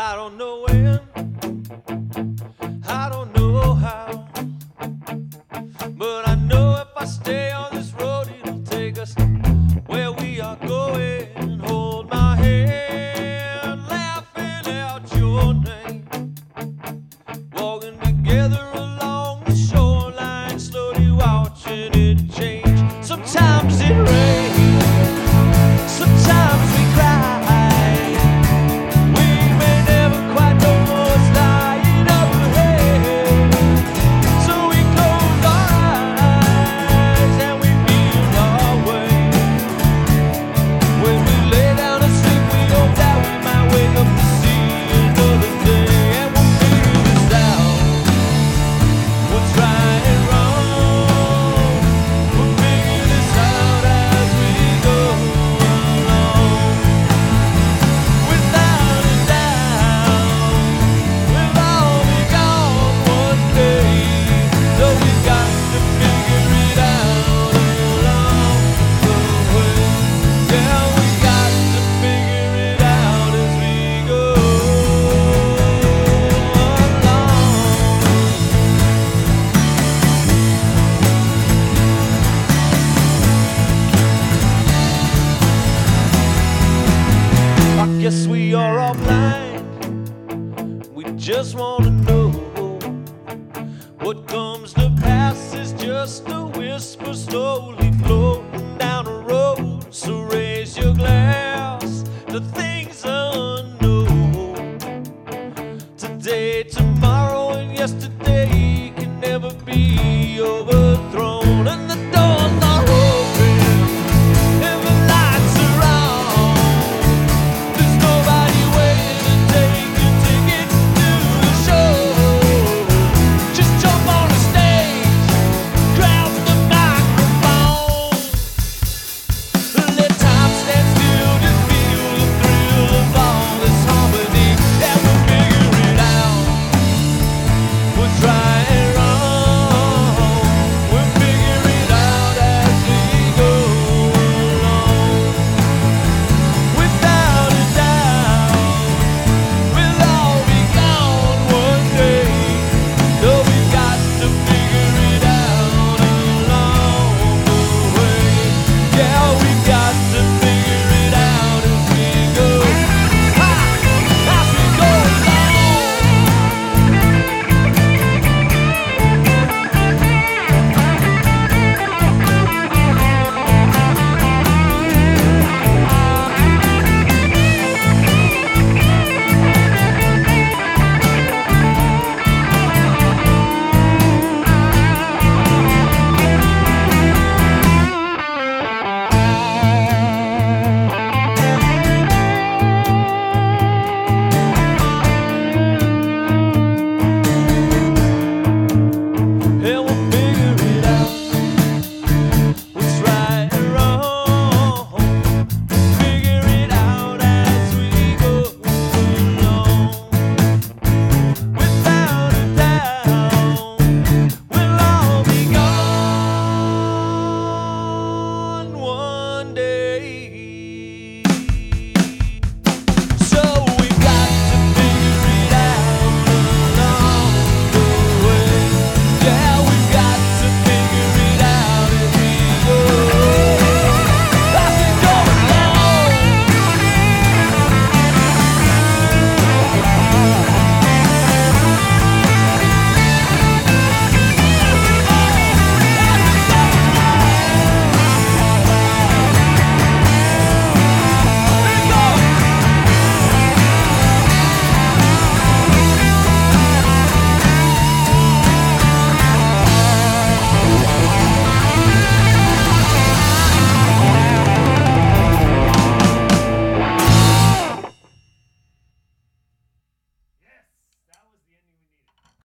I don't know when, I don't know how, but I know if I stay on this road, it'll take us where we are going. Hold my hand, laughing out your name, walking together along the shoreline, slowly watching it change. Sometimes it rains, sometimes we cry. Guess we are all blind. We just want to know what comes to pass is just a whisper slowly floating down the road. So raise your glass to things unknown. Today, tomorrow, and yesterday can never be over.